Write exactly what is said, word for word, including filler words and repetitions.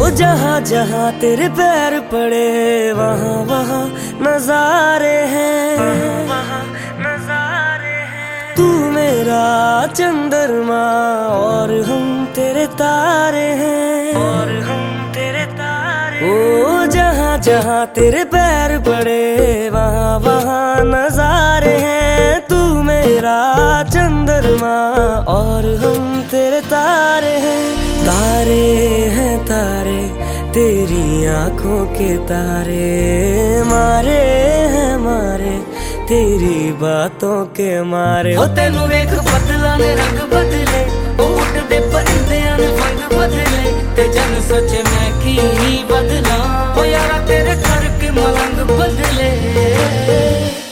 जहाँ जहाँ तेरे पैर पड़े वहाँ वहाँ नजारे हैं, वहाँ नजारे हैं। तू मेरा चंद्रमा और हम तेरे तारे हैं, और हम तेरे तारे। ओ जहाँ जहाँ तेरे पैर पड़े वहाँ वहाँ नजारे हैं। तू मेरा चंद्रमा और हम तेरे तारे हैं। तारे हैं तारे तेरी आंखों के तारे, मारे हैं मारे तेरी बातों के मारे। ओ तेनू वेख बदला ने रंग बदले, ओ उड़दे परिंदियां ने पंख बदले, ते जन सोचे मैं की बदला, ओ यारा तेरे करके मलंग बदले।